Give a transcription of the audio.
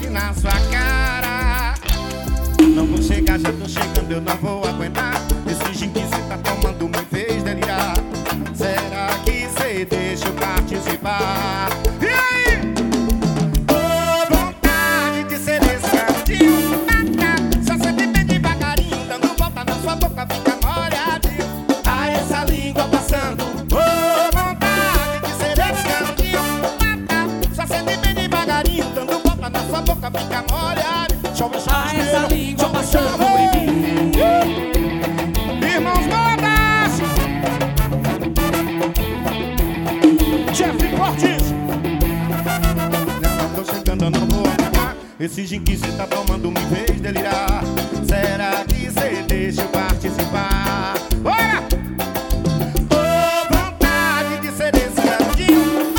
na sua cara. Não vou chegar, já tô chegando, eu não vou aguentar. Esse gin que cê tá tomando me fez delirar. Será que cê deixa eu participar? E aí? Tô vontade de ser esse cantinho. Só sente bem devagarinho, dando volta na sua boca, fica molhadinho. Ah, essa língua passando. Tô vontade de ser esse cantinho. Só sente bem devagarinho, dando volta na sua boca, fica molhadinho. Ah, essa língua passando em mim. Irmãos Modas, Chefe Fortes. Não tô chegando, eu não vou acabar. Esse gin que cê tá tomando me fez delirar. Será que cê deixa eu participar? Bora! Tô vontade de ser esse cantinho.